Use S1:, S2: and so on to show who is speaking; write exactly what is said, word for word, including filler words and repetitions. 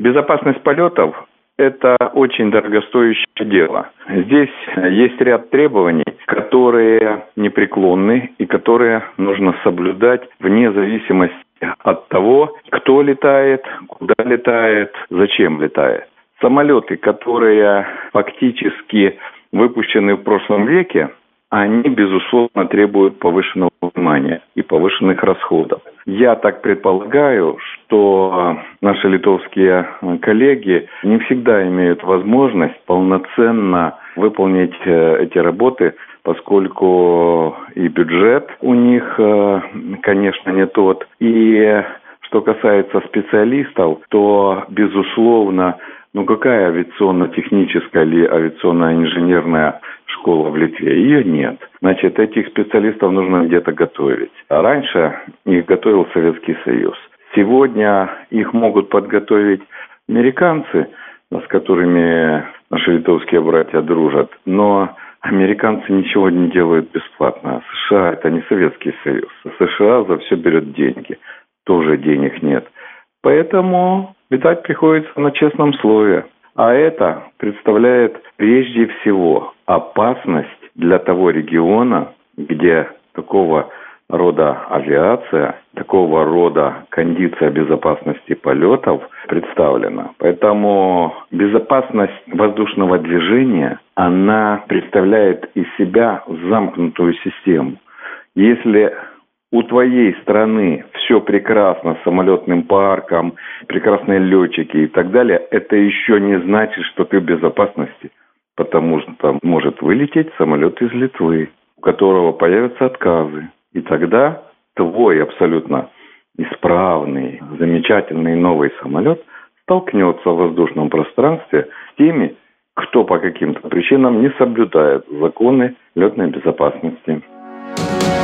S1: Безопасность полетов – это очень дорогостоящее дело. Здесь есть ряд требований, которые непреклонны и которые нужно соблюдать вне зависимости от того, кто летает, куда летает, зачем летает. Самолеты, которые фактически выпущены в прошлом веке, они, безусловно, требуют повышенного внимания и повышенных расходов. Я так предполагаю, что наши литовские коллеги не всегда имеют возможность полноценно выполнить эти работы, поскольку и бюджет у них, конечно, не тот. И что касается специалистов, то, безусловно, ну какая авиационно-техническая или авиационно-инженерная школа в Литве? Ее нет. Значит, этих специалистов нужно где-то готовить. А раньше их готовил Советский Союз. Сегодня их могут подготовить американцы, с которыми наши литовские братья дружат. Но американцы ничего не делают бесплатно. США – это не Советский Союз. США за все берет деньги. Тоже денег нет. Поэтому летать приходится на честном слове. А это представляет прежде всего опасность для того региона, где такого рода авиация, такого рода кондиция безопасности полетов представлена. Поэтому безопасность воздушного движения, она представляет из себя замкнутую систему. Если у твоей страны все прекрасно с самолетным парком, прекрасные летчики и так далее, это еще не значит, что ты в безопасности. Потому что там может вылететь самолет из Литвы, у которого появятся отказы. И тогда твой абсолютно исправный, замечательный новый самолет столкнется в воздушном пространстве с теми, кто по каким-то причинам не соблюдает законы летной безопасности.